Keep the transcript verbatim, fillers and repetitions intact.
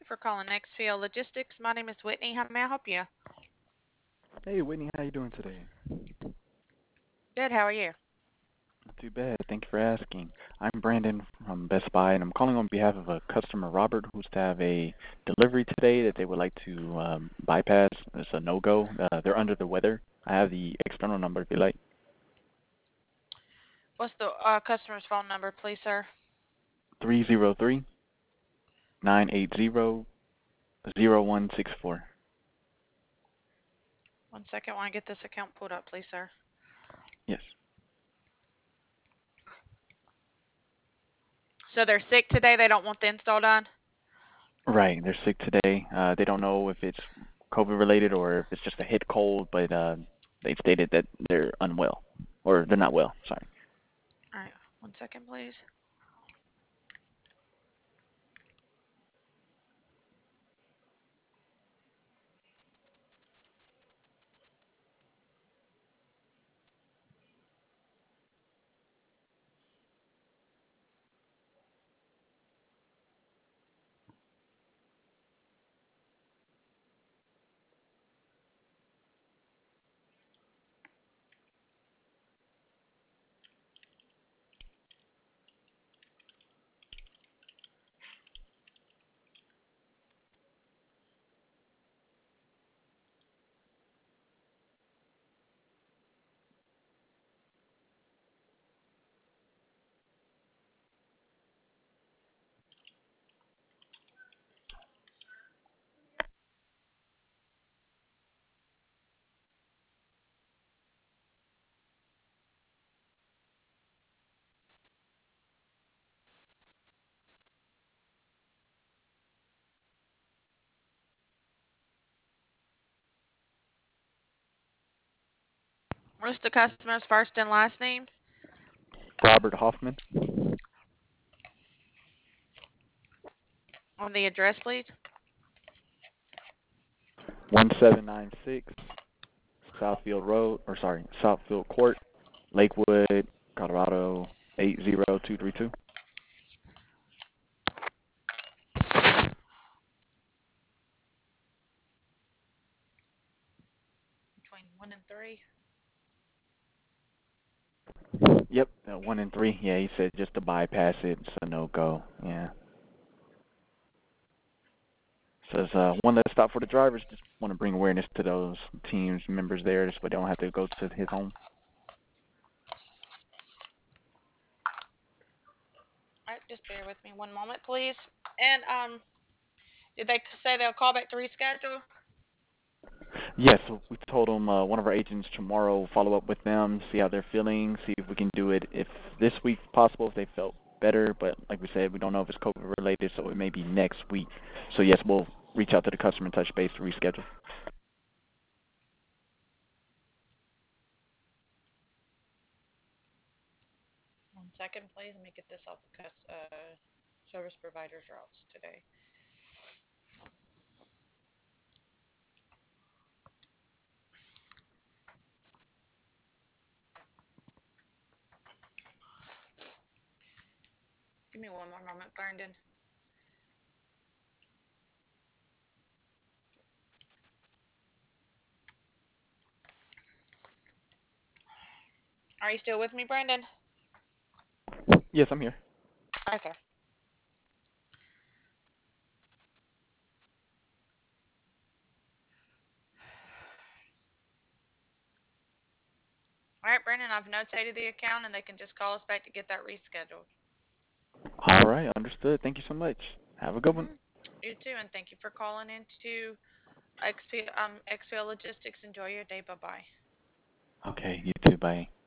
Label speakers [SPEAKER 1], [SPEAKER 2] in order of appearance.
[SPEAKER 1] for calling X P L Logistics. My name is Whitney. How may I help you?
[SPEAKER 2] Hey Whitney, how you doing today?
[SPEAKER 1] Good. How are you?
[SPEAKER 2] Not too bad. Thank you for asking. I'm Brandon from Best Buy, and I'm calling on behalf of a customer, Robert, who's to have a delivery today that they would like to um, bypass. It's a no-go. Uh, they're under the weather. I have the external number if you like.
[SPEAKER 1] What's the uh, customer's phone number, please, sir?
[SPEAKER 2] Three zero three nine eight zero zero one six four.
[SPEAKER 1] One second while I get this account pulled up, please, sir.
[SPEAKER 2] Yes.
[SPEAKER 1] So they're sick today. They don't want the install done.
[SPEAKER 2] Right. They're sick today. Uh, they don't know if it's COVID related or if it's just a hit cold, but uh, they've stated that they're unwell or they're not well. Sorry.
[SPEAKER 1] All right. One second, please. What's the customer's first and last name?
[SPEAKER 2] Robert Hoffman.
[SPEAKER 1] On the address, please.
[SPEAKER 2] one seven nine six Southfield Road, or sorry, Southfield Court, Lakewood, Colorado eight zero two three two.
[SPEAKER 1] Between one and three.
[SPEAKER 2] Yep, uh, one and three. Yeah, he said just to bypass it, so no go. Yeah. Says uh, one less stop for the drivers. Just want to bring awareness to those teams members there, just so they don't have to go to his home.
[SPEAKER 1] All right. Just bear with me one moment, please. And um, did they say they'll call back to reschedule?
[SPEAKER 2] Yes, so we told them uh, one of our agents tomorrow follow up with them, see how they're feeling, see if we can do it if this week possible, if they felt better. But like we said, we don't know if it's COVID related, so it may be next week. So yes, we'll reach out to the customer and touch base to reschedule.
[SPEAKER 1] One second, please. Let me get this off the cus- uh, service provider's routes today. Give me one more moment, Brandon. Are you still with me, Brandon?
[SPEAKER 2] Yes, I'm here.
[SPEAKER 1] Okay. All right, Brandon, I've notated the account and they can just call us back to get that rescheduled.
[SPEAKER 2] All right, understood. Thank you so much. Have a good one.
[SPEAKER 1] Mm-hmm. You too, and thank you for calling into X P um X P L Logistics. Enjoy your day. Bye bye.
[SPEAKER 2] Okay, you too. Bye.